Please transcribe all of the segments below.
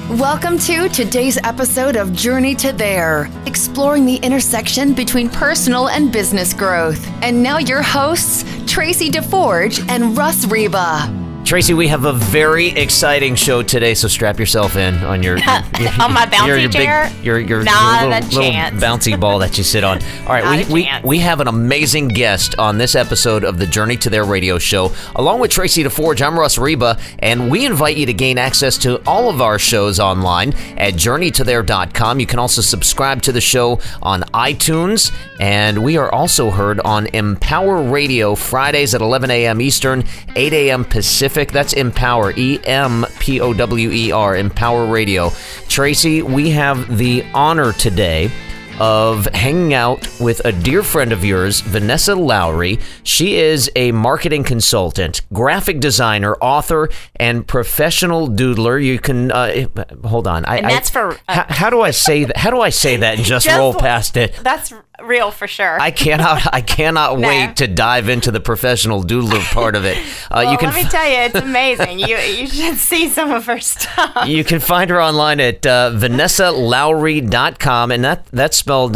Welcome to today's episode of Journey to There, exploring the intersection between personal and business growth. And now your hosts, Tracy DeForge and Russ Reba. Tracy, we have a very exciting show today, so strap yourself in on your on my bouncy chair. Your little bouncy ball that you sit on. All right, we have an amazing guest on this episode of the Journey to Their radio show. Along with Tracy DeForge, I'm Russ Reba, and we invite you to gain access to all of our shows online at journeytotheir.com. You can also subscribe to the show on iTunes, and we are also heard on Empower Radio Fridays at 11 a.m. Eastern, 8 a.m. Pacific. That's Empower, E-M-P-O-W-E-R, Empower Radio. Tracy, we have the honor today of hanging out with a dear friend of yours, Vanessa Lowry. She is a marketing consultant, graphic designer, author, and professional doodler. You can hold on. How do I say that? How do I say that and just roll past it? That's real for sure. I cannot wait to dive into the professional doodler part of it. Let me tell you, it's amazing. You should see some of her stuff. You can find her online at VanessaLowry.com, and that's spelled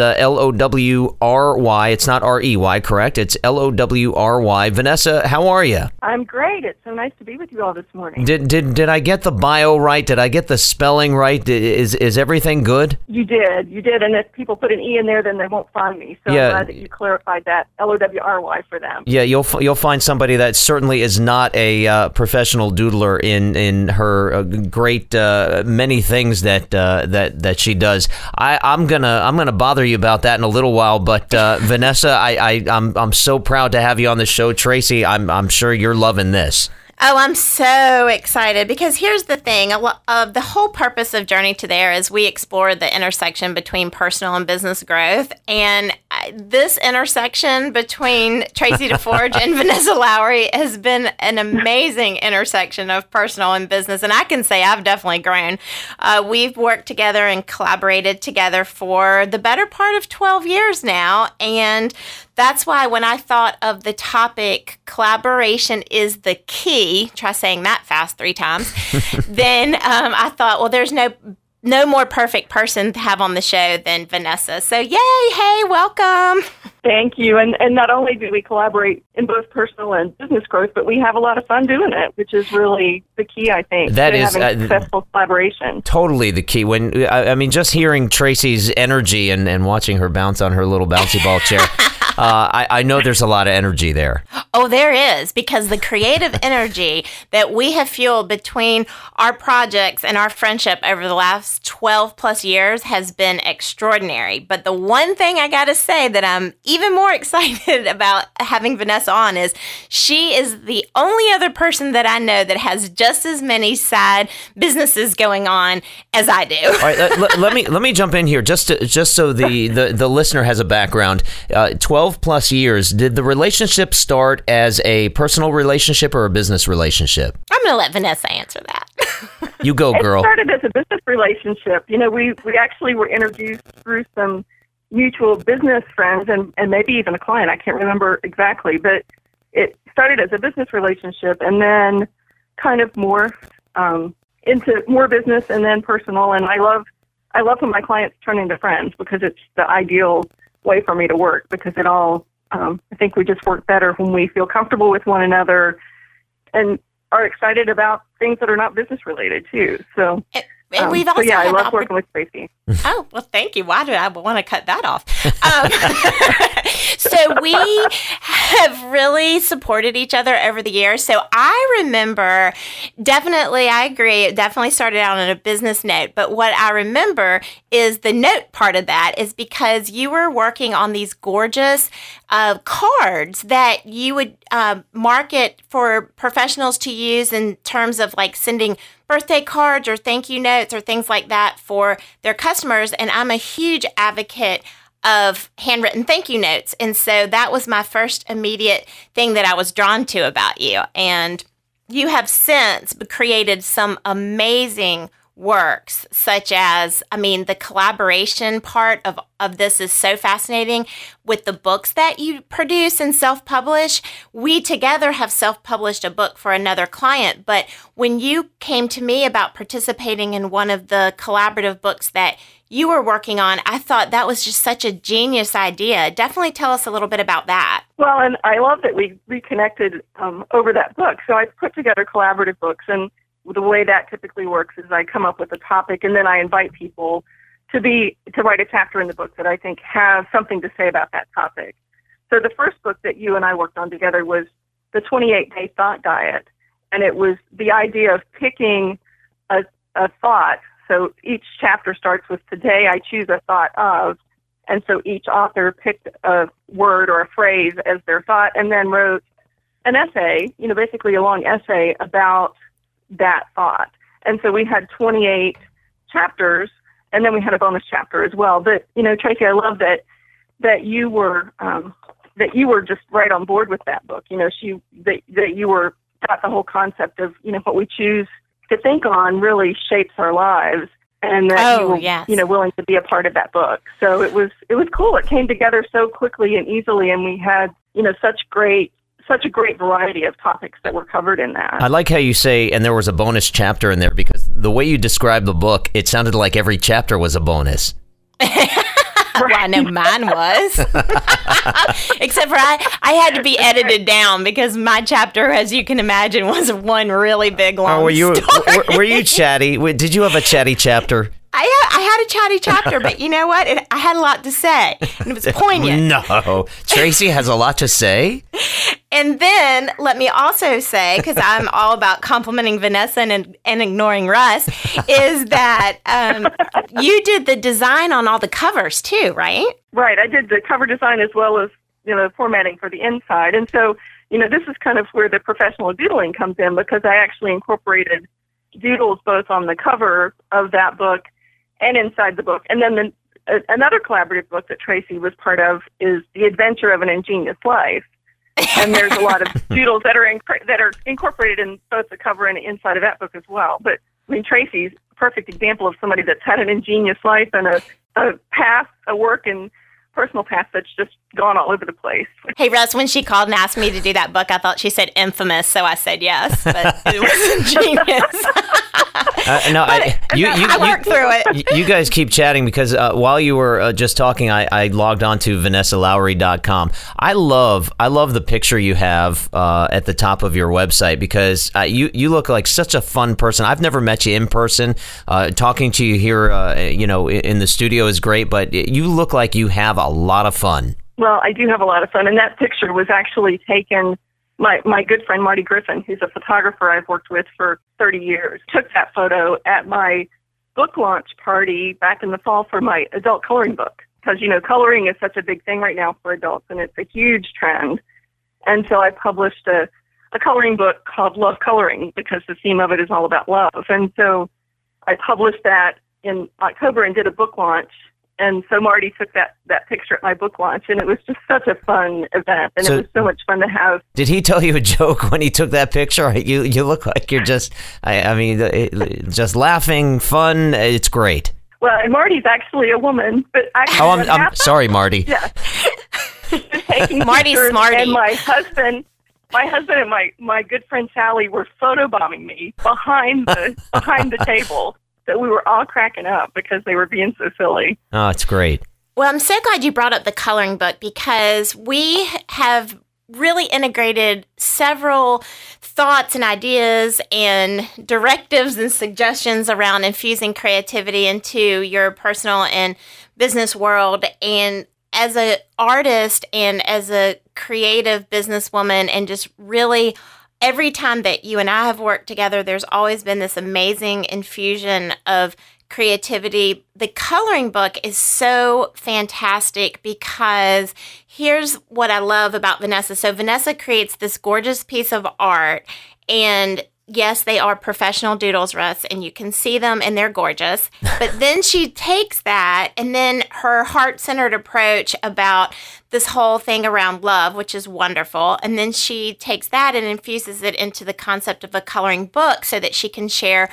Lowry. It's not R-E-Y, correct? It's Lowry. Vanessa, how are you? I'm great. It's so nice to be with you all this morning. Did I get the bio right? Did I get the spelling right? Is everything good? You did. And if people put an E in there, then they won't find me. So I'm glad that you clarified that. Lowry for them. Yeah, you'll find somebody that certainly is not a professional doodler in her great many things that she does. I'm gonna bother you about that in a little while, but Vanessa, I'm so proud to have you on the show. Tracy, I'm sure you're loving this. Oh, I'm so excited because here's the thing. The whole purpose of Journey to There is we explore the intersection between personal and business growth. And this intersection between Tracy DeForge and Vanessa Lowry has been an amazing intersection of personal and business. And I can say I've definitely grown. We've worked together and collaborated together for the better part of 12 years now. And that's why when I thought of the topic, collaboration is the key, try saying that fast 3 times, then I thought, well, there's no more perfect person to have on the show than Vanessa. So yay, hey, welcome. Thank you. And not only do we collaborate in both personal and business growth, but we have a lot of fun doing it, which is really the key, I think, that to is having successful collaboration. Totally the key. When just hearing Tracy's energy and watching her bounce on her little bouncy ball chair, I know there's a lot of energy there. Oh, there is, because the creative energy that we have fueled between our projects and our friendship over the last 12 plus years has been extraordinary. But the one thing I got to say that I'm even more excited about having Vanessa on is she is the only other person that I know that has just as many side businesses going on as I do. All right, let me jump in here just so the listener has a background. 12 plus years. Did the relationship start as a personal relationship or a business relationship? I'm going to let Vanessa answer that. You go, girl. It started as a business relationship. You know, we actually were introduced through some mutual business friends and maybe even a client. I can't remember exactly, but it started as a business relationship and then kind of morphed into more business and then personal. And I love when my clients turn into friends because it's the ideal way for me to work because it all, I think we just work better when we feel comfortable with one another and are excited about things that are not business related too. So, and we've also I love working with Tracy. Oh, well, thank you. Why did I want to cut that off? So we have really supported each other over the years. So I remember, definitely, I agree, it definitely started out on a business note. But what I remember is the note part of that is because you were working on these gorgeous cards that you would market for professionals to use in terms of like sending birthday cards or thank you notes or things like that for their customers. And I'm a huge advocate of handwritten thank you notes. And so that was my first immediate thing that I was drawn to about you. And you have since created some amazing works, such as, the collaboration part of this is so fascinating with the books that you produce and self-publish. We together have self-published a book for another client, but when you came to me about participating in one of the collaborative books that you were working on, I thought that was just such a genius idea. Definitely tell us a little bit about that. Well, and I love that we reconnected over that book. So I put together collaborative books, and the way that typically works is I come up with a topic, and then I invite people to write a chapter in the book that I think have something to say about that topic. So the first book that you and I worked on together was the 28-Day Thought Diet, and it was the idea of picking a thought. So each chapter starts with, today I choose a thought of, and so each author picked a word or a phrase as their thought, and then wrote an essay, basically a long essay about that thought. And so we had 28 chapters, and then we had a bonus chapter as well. But, Tracy, I love that you were just right on board with that book. That you were got the whole concept of, what we choose to think on really shapes our lives, and that you were, yes, willing to be a part of that book. So it was cool. It came together so quickly and easily, and we had, such a great variety of topics that were covered in that. I like how you say, and there was a bonus chapter in there, because the way you described the book, it sounded like every chapter was a bonus. Well, I know mine was. Except for I had to be edited down because my chapter, as you can imagine, was one really big, long story. Were you chatty? Did you have a chatty chapter? I had a chatty chapter, but you know what? I had a lot to say, and it was poignant. No, Tracy has a lot to say. And then let me also say, because I'm all about complimenting Vanessa and ignoring Russ, is that you did the design on all the covers too, right? Right. I did the cover design as well as formatting for the inside, and so this is kind of where the professional doodling comes in, because I actually incorporated doodles both on the cover of that book and inside the book. And then another collaborative book that Tracy was part of is The Adventure of an Ingenious Life. And there's a lot of doodles that are incorporated in both the cover and the inside of that book as well. But Tracy's a perfect example of somebody that's had an ingenious life and a path, a work and personal path that's just gone all over the place. Hey, Russ, when she called and asked me to do that book, I thought she said infamous, so I said yes, but it was ingenious. I worked through it. You guys keep chatting, because while you were just talking, I logged on to VanessaLowry.com. I love the picture you have at the top of your website, because you look like such a fun person. I've never met you in person. Talking to you here, in the studio is great, but you look like you have a lot of fun. Well, I do have a lot of fun, and that picture was actually taken. My good friend Marty Griffin, who's a photographer I've worked with for 30 years, took that photo at my book launch party back in the fall for my adult coloring book. Because, coloring is such a big thing right now for adults, and it's a huge trend. And so I published a coloring book called Love Coloring, because the theme of it is all about love. And so I published that in October and did a book launch. And so Marty took that picture at my book launch, and it was just such a fun event, and it was so much fun to have. Did he tell you a joke when he took that picture? You look like you're just, just laughing, fun. It's great. Well, and Marty's actually a woman, but I'm sorry, Marty. Yeah. Taking Marty's smarty. And my husband and my good friend Sally were photobombing me behind the table. So we were all cracking up because they were being so silly. Oh, it's great. Well, I'm so glad you brought up the coloring book, because we have really integrated several thoughts and ideas and directives and suggestions around infusing creativity into your personal and business world. And as an artist and as a creative businesswoman, and just really every time that you and I have worked together, there's always been this amazing infusion of creativity. The coloring book is so fantastic, because here's what I love about Vanessa. So Vanessa creates this gorgeous piece of art, and yes, they are professional doodles, Russ, and you can see them, and they're gorgeous. But then she takes that, and then her heart-centered approach about this whole thing around love, which is wonderful. And then she takes that and infuses it into the concept of a coloring book, so that she can share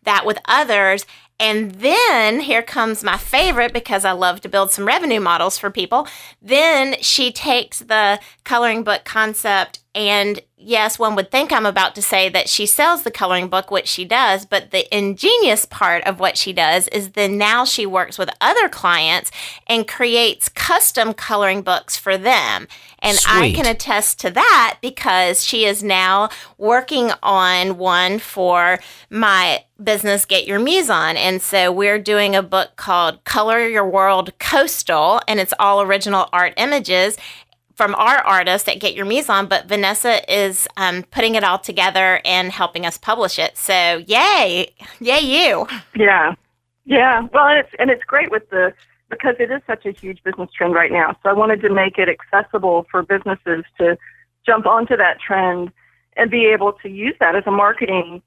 that with others. And then here comes my favorite, because I love to build some revenue models for people. Then she takes the coloring book concept, and yes, one would think I'm about to say that she sells the coloring book, which she does, but the ingenious part of what she does is then now she works with other clients and creates custom coloring books for them. And Sweet. I can attest to that because she is now working on one for my business, Get Your Muse On. And so we're doing a book called Color Your World Coastal, and it's all original art images from our artist at Get Your Muse On, but Vanessa is putting it all together and helping us publish it. So yay you. Yeah. Well, it's great because it is such a huge business trend right now. So I wanted to make it accessible for businesses to jump onto that trend and be able to use that as a marketing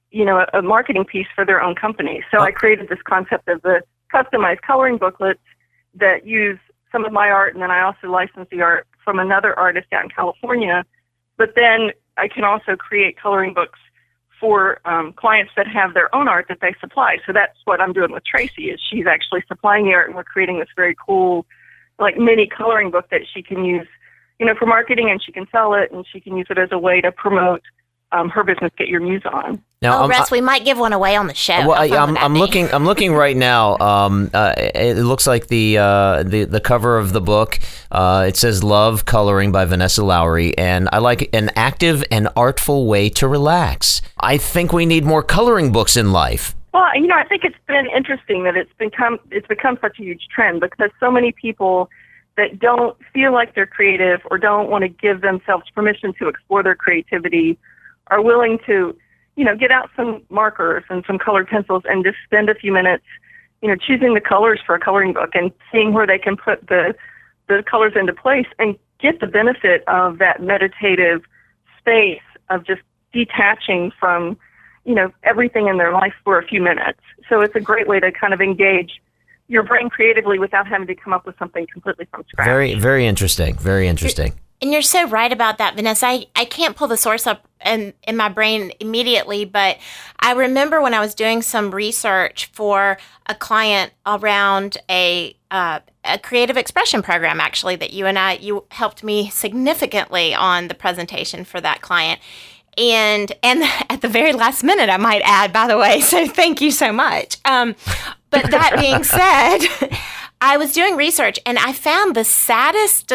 piece for their own company. So I created this concept of the customized coloring booklets that use some of my art, and then I also license the art from another artist out in California. But then I can also create coloring books for clients that have their own art that they supply. So that's what I'm doing with Tracy, is she's actually supplying the art, and we're creating this very cool, like, mini coloring book that she can use, for marketing, and she can sell it, and she can use it as a way to promote her business, Get Your Muse On. Now, Russ, we might give one away on the show. Well, I'm looking right now. It looks like the cover of the book. It says "Love Coloring" by Vanessa Lowry, and I like an active and artful way to relax. I think we need more coloring books in life. Well, I think it's been interesting that it's become such a huge trend, because so many people that don't feel like they're creative or don't want to give themselves permission to explore their creativity are willing to, get out some markers and some colored pencils and just spend a few minutes, choosing the colors for a coloring book and seeing where they can put the colors into place and get the benefit of that meditative space of just detaching from, everything in their life for a few minutes. So it's a great way to kind of engage your brain creatively without having to come up with something completely from scratch. Very, very interesting. Very interesting. And you're so right about that, Vanessa. I can't pull the source up in my brain immediately, but I remember when I was doing some research for a client around a creative expression program, actually, that you helped me significantly on the presentation for that client. And at the very last minute, I might add, by the way, so thank you so much. But that being said, I was doing research and I found the saddest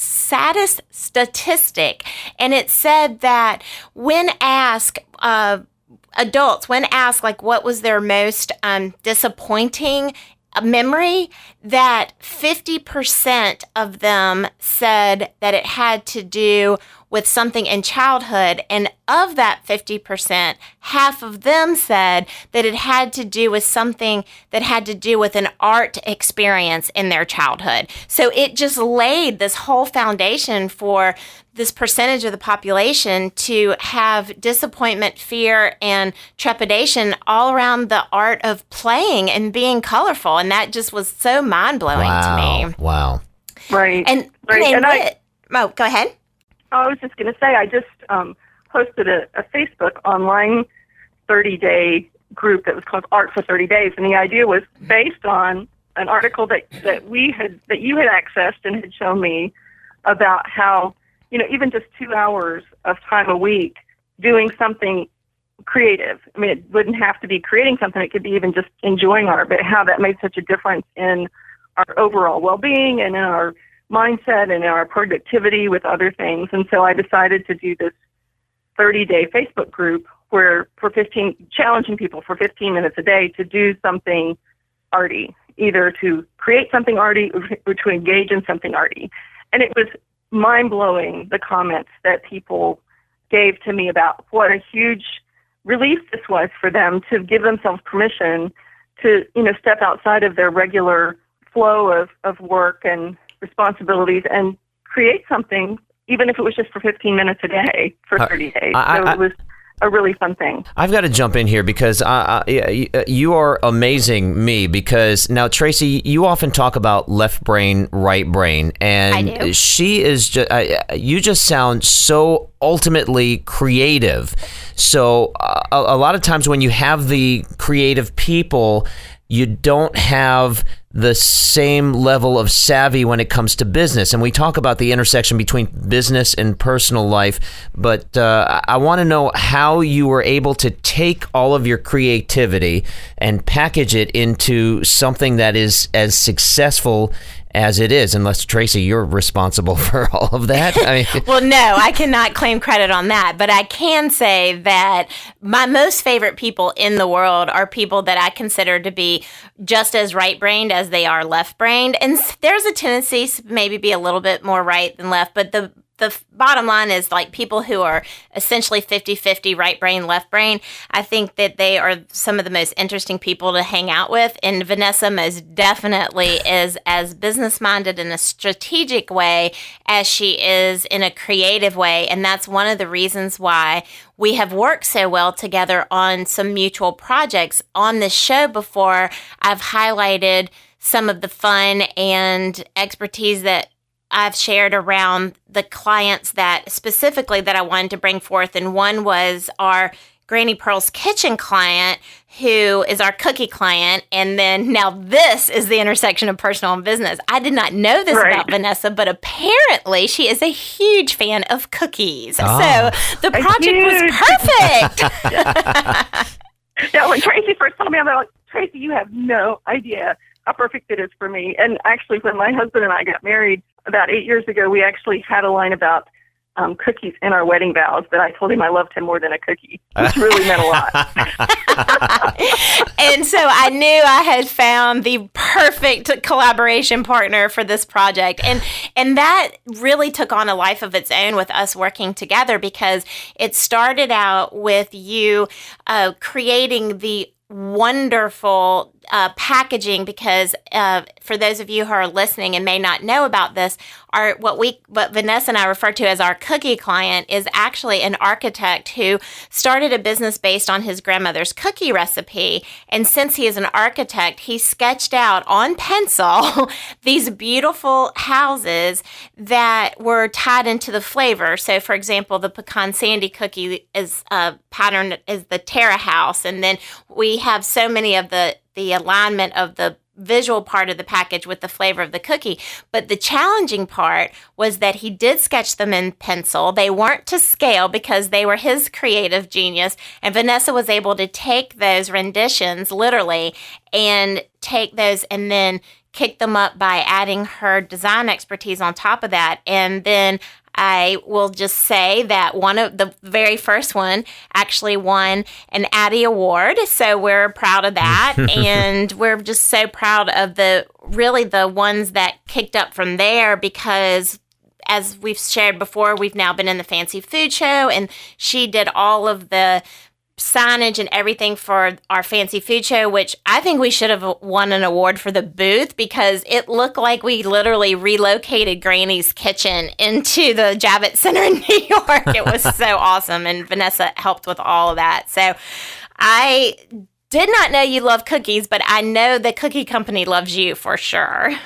statistic, and it said that when asked, adults, when asked like what was their most disappointing memory, that 50% of them said that it had to do with something in childhood, and of that 50%, half of them said that it had to do with something that had to do with an art experience in their childhood. So it just laid this whole foundation for this percentage of the population to have disappointment, fear, and trepidation all around the art of playing and being colorful. And that just was so mind-blowing to me. Wow. Right. And go ahead. I was just going to say, I just posted a Facebook online 30-day group that was called Art for 30 Days, and the idea was based on an article that you had accessed and had shown me about how, even just 2 hours of time a week doing something creative. I mean, it wouldn't have to be creating something; it could be even just enjoying art. But how that made such a difference in our overall well-being and in our mindset and our productivity with other things. And so I decided to do this 30-day Facebook group where challenging people for 15 minutes a day to do something arty, either to create something arty or to engage in something arty. And it was mind-blowing, the comments that people gave to me about what a huge relief this was for them to give themselves permission to, step outside of their regular flow of work and responsibilities and create something, even if it was just for 15 minutes a day for 30 days. So it was a really fun thing. I've got to jump in here because you are amazing me, because now, Tracy, you often talk about left brain, right brain, and I do. She is just, you just sound so ultimately creative. So a lot of times when you have the creative people, you don't have the same level of savvy when it comes to business. And we talk about the intersection between business and personal life, but I want to know how you were able to take all of your creativity and package it into something that is as successful as it is, unless, Tracy, you're responsible for all of that. I mean, well, no, I cannot claim credit on that, but I can say that my most favorite people in the world are people that I consider to be just as right-brained as they are left-brained, and there's a tendency to maybe be a little bit more right than left, but the bottom line is, like, people who are essentially 50-50 right brain, left brain, I think that they are some of the most interesting people to hang out with. And Vanessa most definitely is as business-minded in a strategic way as she is in a creative way. And that's one of the reasons why we have worked so well together on some mutual projects. On this show before, I've highlighted some of the fun and expertise that I've shared around the clients that specifically that I wanted to bring forth. And one was our Granny Pearl's Kitchen client, who is our cookie client. And then now this is the intersection of personal and business. I did not know this about Vanessa, but apparently she is a huge fan of cookies. So the project was perfect. Yeah, when Tracy first told me, I'm like, Tracy, you have no idea how perfect it is for me. And actually, when my husband and I got married about 8 years ago, we actually had a line about cookies in our wedding vows that I told him I loved him more than a cookie, which really meant a lot. And so I knew I had found the perfect collaboration partner for this project. And that really took on a life of its own with us working together, because it started out with you creating the wonderful packaging, because for those of you who are listening and may not know about this, what Vanessa and I refer to as our cookie client is actually an architect who started a business based on his grandmother's cookie recipe. And since he is an architect, he sketched out on pencil these beautiful houses that were tied into the flavor. So, for example, the pecan sandy cookie is patterned as the Terra house, and then we have so many of the alignment of the visual part of the package with the flavor of the cookie. But the challenging part was that he did sketch them in pencil. They weren't to scale because they were his creative genius. And Vanessa was able to take those renditions literally and take those and then kick them up by adding her design expertise on top of that. And then I will just say that one of the very first one actually won an Addy Award. So we're proud of that. And we're just so proud of the ones that kicked up from there, because as we've shared before, we've now been in the Fancy Food Show, and she did all of the signage and everything for our Fancy Food Show, which I think we should have won an award for the booth, because it looked like we literally relocated Granny's Kitchen into the Javits Center in New York. It was so awesome, and Vanessa helped with all of that. So I did not know you love cookies, but I know the cookie company loves you for sure.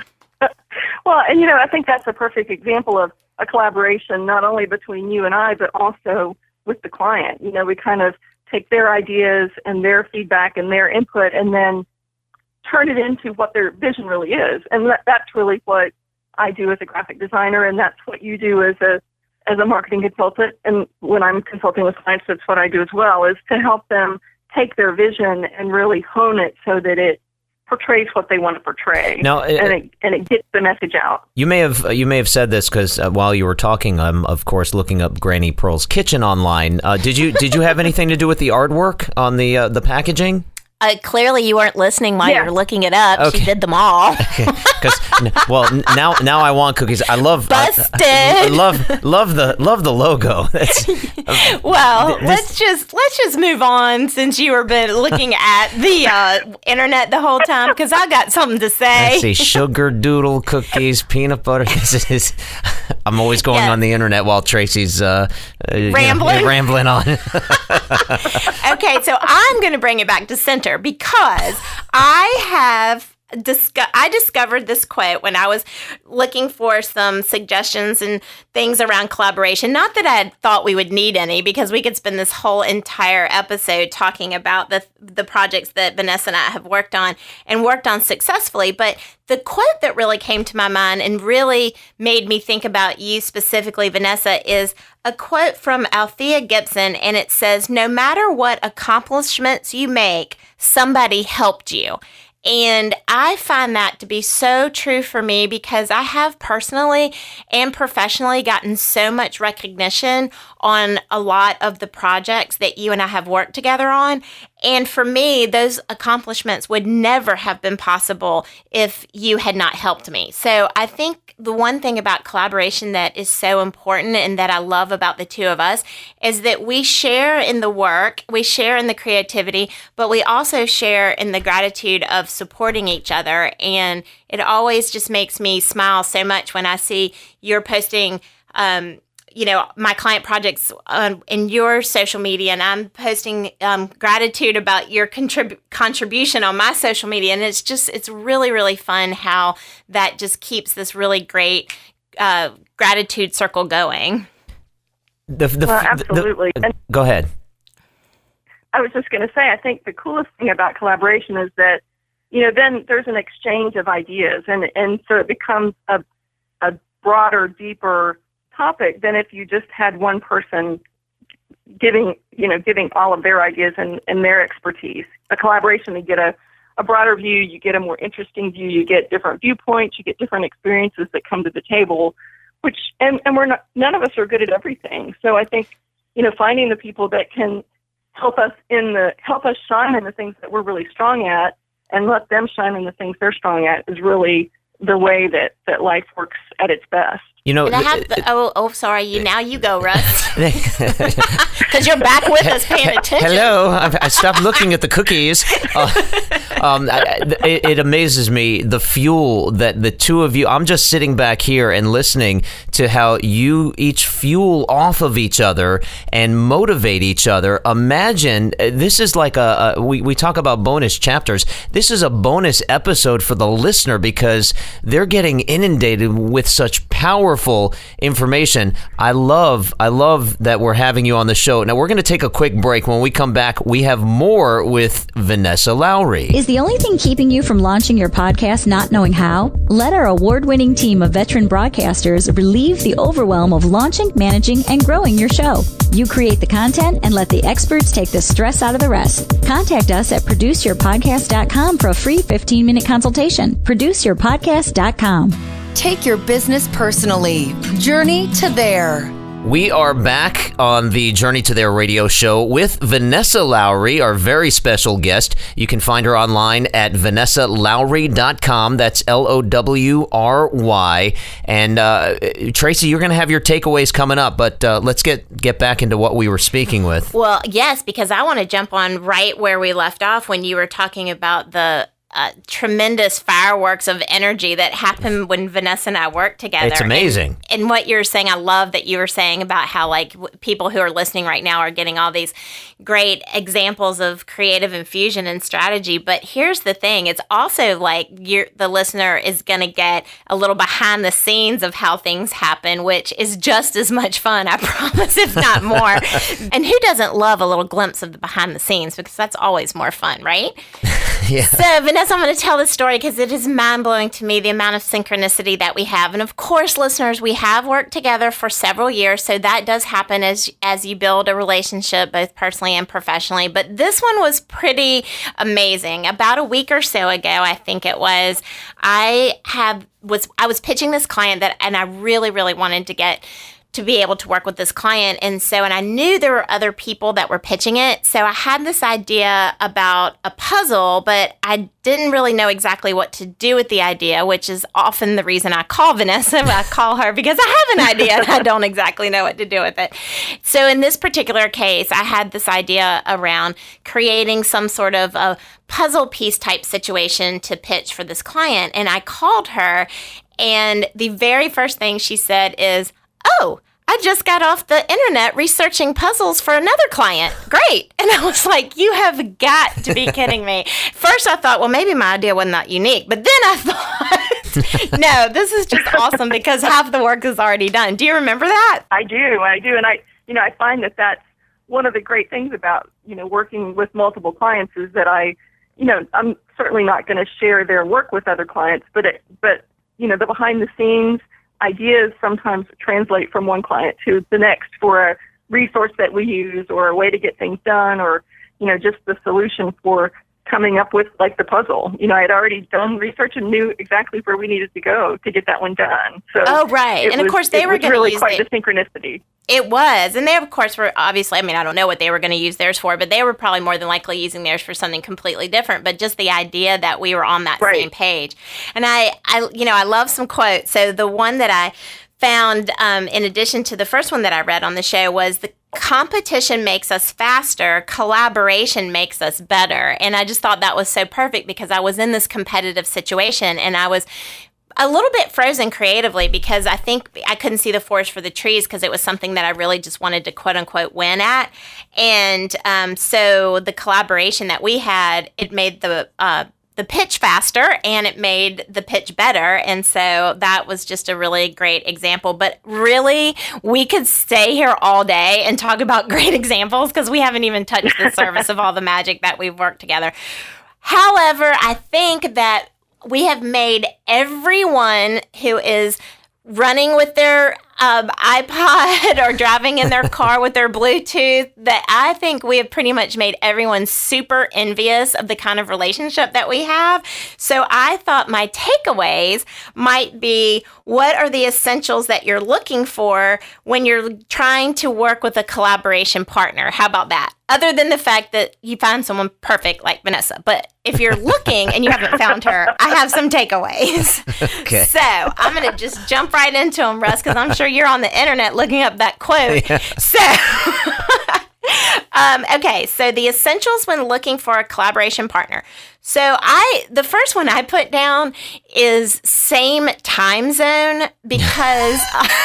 Well, and I think that's a perfect example of a collaboration, not only between you and I, but also with the client. We kind of take their ideas and their feedback and their input and then turn it into what their vision really is. And that's really what I do as a graphic designer, and that's what you do as a marketing consultant. And when I'm consulting with clients, that's what I do as well, is to help them take their vision and really hone it so that it portrays what they want to portray, and it gets the message out. You may have said this because while you were talking, I'm of course looking up Granny Pearl's Kitchen online. Did you have anything to do with the artwork on the packaging? Clearly, you weren't listening while you were looking it up. Okay. She did them all. Because now I want cookies. I love busted. I love the logo. Let's just move on since you were been looking at the internet the whole time, because I got something to say. Let's see, sugar doodle cookies, peanut butter. I'm always going on the internet while Tracy's rambling on. Okay, so I'm going to bring it back to center, because I discovered this quote when I was looking for some suggestions and things around collaboration. Not that I thought we would need any, because we could spend this whole entire episode talking about the projects that Vanessa and I have worked on successfully. But the quote that really came to my mind and really made me think about you specifically, Vanessa, is a quote from Althea Gibson, and it says, "No matter what accomplishments you make, somebody helped you." And I find that to be so true for me, because I have personally and professionally gotten so much recognition on a lot of the projects that you and I have worked together on. And for me, those accomplishments would never have been possible if you had not helped me. So I think the one thing about collaboration that is so important and that I love about the two of us is that we share in the work, we share in the creativity, but we also share in the gratitude of supporting each other. And it always just makes me smile so much when I see you're posting my client projects in your social media, and I'm posting gratitude about your contribution on my social media. And it's really, really fun how that just keeps this really great gratitude circle going. Absolutely. Go ahead. I was just going to say, I think the coolest thing about collaboration is that, then there's an exchange of ideas, and so it becomes a broader, deeper topic than if you just had one person giving all of their ideas and their expertise. A collaboration, you get a broader view, you get a more interesting view, you get different viewpoints, you get different experiences that come to the table, and none of us are good at everything. So I think, finding the people that can help us shine in the things that we're really strong at and let them shine in the things they're strong at is really the way that life works at its best. Sorry. Now you go, Russ. Because you're back with us paying attention. Hello. I stopped looking at the cookies. It amazes me, the fuel that the two of you, I'm just sitting back here and listening to how you each fuel off of each other and motivate each other. Imagine, this is like we talk about bonus chapters. This is a bonus episode for the listener, because they're getting inundated with such powerful information. I love that we're having you on the show. Now, we're going to take a quick break. When we come back, we have more with Vanessa Lowry. Is the only thing keeping you from launching your podcast not knowing how? Let our award-winning team of veteran broadcasters relieve the overwhelm of launching, managing, and growing your show. You create the content and let the experts take the stress out of the rest. Contact us at produceyourpodcast.com for a free 15-minute consultation. Produceyourpodcast.com. Take your business personally. Journey to There. We are back on the Journey to There radio show with Vanessa Lowry, our very special guest. You can find her online at VanessaLowry.com. That's Lowry. And Tracy, you're going to have your takeaways coming up, but let's get back into what we were speaking with. Well, yes, because I want to jump on right where we left off when you were talking about the tremendous fireworks of energy that happened when Vanessa and I worked together. It's amazing. And what you're saying, I love that you were saying about how people who are listening right now are getting all these great examples of creative infusion and strategy. But here's the thing. It's also the listener is going to get a little behind the scenes of how things happen, which is just as much fun, I promise, if not more. And who doesn't love a little glimpse of the behind the scenes? Because that's always more fun, right? Yeah. So, Vanessa, I'm going to tell this story because it is mind-blowing to me, the amount of synchronicity that we have. And of course, listeners, we have worked together for several years, so that does happen as you build a relationship, both personally and professionally. But this one was pretty amazing. About a week or so ago, I think it was, I was pitching this client and I really, really wanted to get to be able to work with this client. And I knew there were other people that were pitching it. So I had this idea about a puzzle, but I didn't really know exactly what to do with the idea, which is often the reason I call Vanessa. I call her because I have an idea and I don't exactly know what to do with it. So in this particular case, I had this idea around creating some sort of a puzzle piece type situation to pitch for this client. And I called her, and the very first thing she said is, "Oh, I just got off the internet researching puzzles for another client. Great." And I was like, you have got to be kidding me. First, I thought, well, maybe my idea wasn't that unique. But then I thought, no, this is just awesome because half the work is already done. Do you remember that? I do. And I find that that's one of the great things about, working with multiple clients is that I'm certainly not going to share their work with other clients, but the behind the scenes ideas sometimes translate from one client to the next for a resource that we use or a way to get things done or, just the solution for coming up with like the puzzle. I had already done research and knew exactly where we needed to go to get that one done. So oh, right. And of course they were going to use quite the synchronicity. It was. And they, of course, were obviously, I don't know what they were going to use theirs for, but they were probably more than likely using theirs for something completely different. But just the idea that we were on that same page. And I love some quotes. So the one that I found, in addition to the first one that I read on the show, was the competition makes us faster, collaboration makes us better. And I just thought that was so perfect because I was in this competitive situation and I was a little bit frozen creatively because I think I couldn't see the forest for the trees because it was something that I really just wanted to quote unquote win at. And so the collaboration that we had, it made the pitch faster and it made the pitch better. And so that was just a really great example. But really, we could stay here all day and talk about great examples because we haven't even touched the surface of all the magic that we've worked together. However, I think that we have made everyone who is running with their iPod or driving in their car with their Bluetooth, that I think we have pretty much made everyone super envious of the kind of relationship that we have. So I thought my takeaways might be, what are the essentials that you're looking for when you're trying to work with a collaboration partner? How about that? Other than the fact that you find someone perfect like Vanessa. But if you're looking and you haven't found her, I have some takeaways. Okay. So I'm going to just jump right into them, Russ, because I'm sure you're on the internet looking up that quote. Yeah. So, okay. So the essentials when looking for a collaboration partner. So the first one I put down is same time zone because,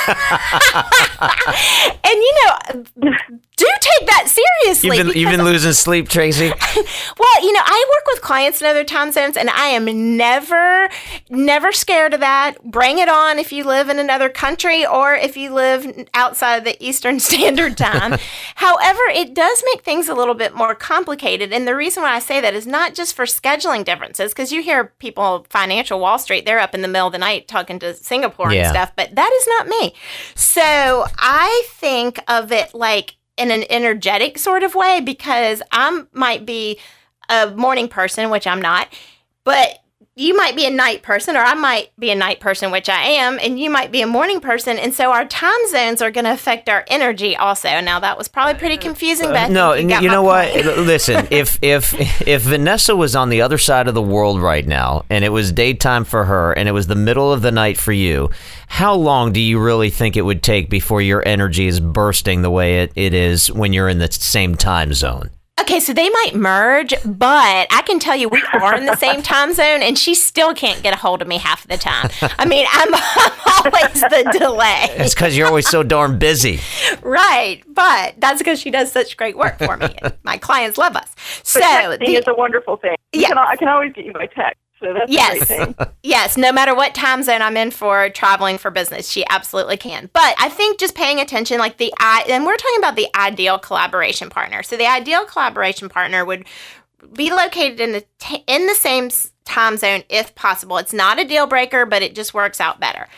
and do take that seriously. You've been losing sleep, Tracy. Well, I work with clients in other time zones, and I am never scared of that. Bring it on if you live in another country or if you live outside of the Eastern Standard Time. However, it does make things a little bit more complicated, and the reason why I say that is not just for scheduling differences, because you hear people, financial Wall Street, they're up in the middle of the night talking to Singapore and stuff, but that is not me. So I think of it like in an energetic sort of way, because I might be a morning person, which I'm not, but you might be a night person, or I might be a night person, which I am, and you might be a morning person. And so our time zones are going to affect our energy also. Now, that was probably pretty confusing, but no, you know what? Listen, if Vanessa was on the other side of the world right now, and it was daytime for her, and it was the middle of the night for you, how long do you really think it would take before your energy is bursting the way it is when you're in the same time zone? Okay, so they might merge, but I can tell you we are in the same time zone, and she still can't get a hold of me half of the time. I'm always the delay. It's because you're always so darn busy. Right, but that's because she does such great work for me. And my clients love us. So texting is a wonderful thing. Yeah. I can always get you by text. So that's a great thing. Yes, no matter what time zone I'm in for traveling for business, she absolutely can. But I think just paying attention, and we're talking about the ideal collaboration partner. So the ideal collaboration partner would be located in the same time zone if possible. It's not a deal breaker, but it just works out better.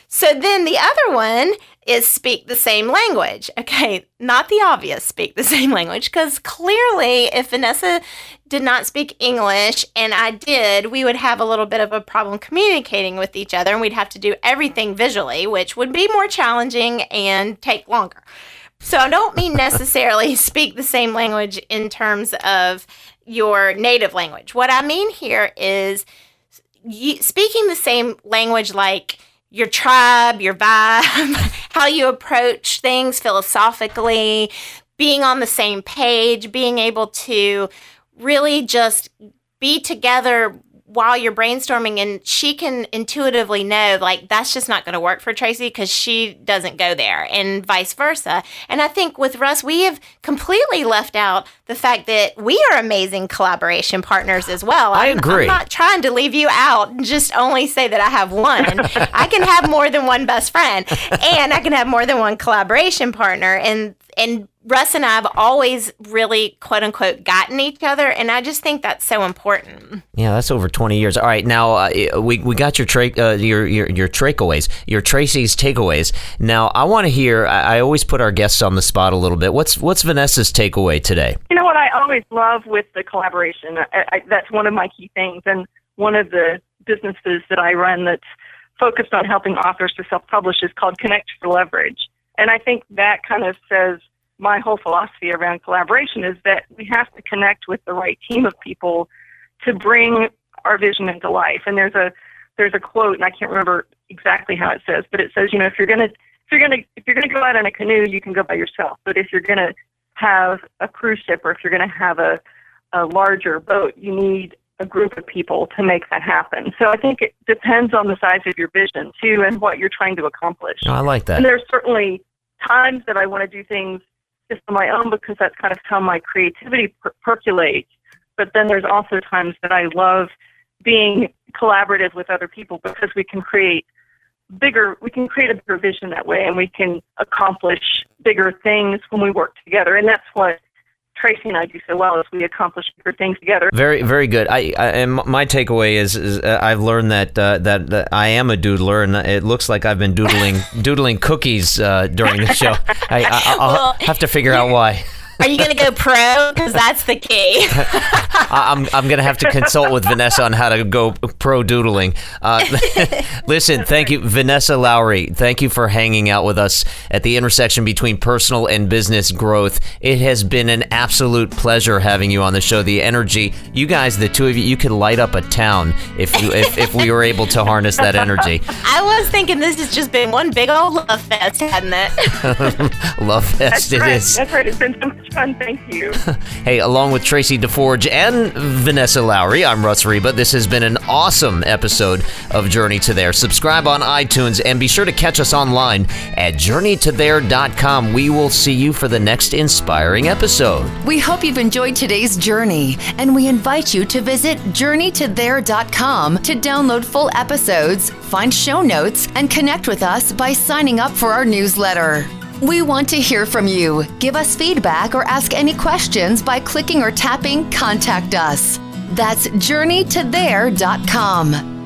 So then the other one is speak the same language. Okay, not the obvious speak the same language, because clearly if Vanessa did not speak English and I did, we would have a little bit of a problem communicating with each other, and we'd have to do everything visually, which would be more challenging and take longer. So I don't mean necessarily speak the same language in terms of your native language. What I mean here is speaking the same language, like your tribe, your vibe, how you approach things philosophically, being on the same page, being able to really just be together while you're brainstorming, and she can intuitively know, like, that's just not going to work for Tracy because she doesn't go there, and vice versa. And I think with Russ, we have completely left out the fact that we are amazing collaboration partners as well. I agree. I'm not trying to leave you out and just only say that I have one. I can have more than one best friend, and I can have more than one collaboration partner. And Russ and I have always really, quote unquote, gotten each other, and I just think that's so important. Yeah, that's over 20 years. All right, now we got your takeaways, your Tracy's takeaways. Now I want to hear. I always put our guests on the spot a little bit. What's Vanessa's takeaway today? You know what I always love with the collaboration. That's one of my key things, and one of the businesses that I run that's focused on helping authors to self-publish is called Connect for Leverage. And I think that kind of says my whole philosophy around collaboration is that we have to connect with the right team of people to bring our vision into life. And there's a quote, and I can't remember exactly how it says, but it says, if you're gonna go out in a canoe, you can go by yourself. But if you're gonna have a cruise ship, or if you're gonna have a larger boat, you need a group of people to make that happen. So I think it depends on the size of your vision too, and what you're trying to accomplish. Oh, I like that. And there's certainly times that I want to do things just on my own, because that's kind of how my creativity percolates. But then there's also times that I love being collaborative with other people, because we can create a bigger vision that way, and we can accomplish bigger things when we work together. And that's what Tracy and I do so well, is we accomplish bigger things together. Very, very good. And my takeaway is I've learned that I am a doodler, and it looks like I've been doodling cookies during the show. I'll have to figure out why. Are you going to go pro? Because that's the key. I'm going to have to consult with Vanessa on how to go pro doodling. Listen, thank you, Vanessa Lowry. Thank you for hanging out with us at the intersection between personal and business growth. It has been an absolute pleasure having you on the show. The energy, you guys, the two of you, you could light up a town if we were able to harness that energy. I was thinking this has just been one big old love fest, hasn't it? Love fest, it is. That's right. It's been so much fun. Thank you. Hey, along with Tracy DeForge and Vanessa Lowry, I'm Russ Reba. This has been an awesome episode of Journey to There. Subscribe on iTunes and be sure to catch us online at journeytoThere.com. We will see you for the next inspiring episode. We hope you've enjoyed today's journey, and we invite you to visit journeytoThere.com to download full episodes, find show notes, and connect with us by signing up for our newsletter. We want to hear from you. Give us feedback or ask any questions by clicking or tapping Contact Us. That's journeytoThere.com.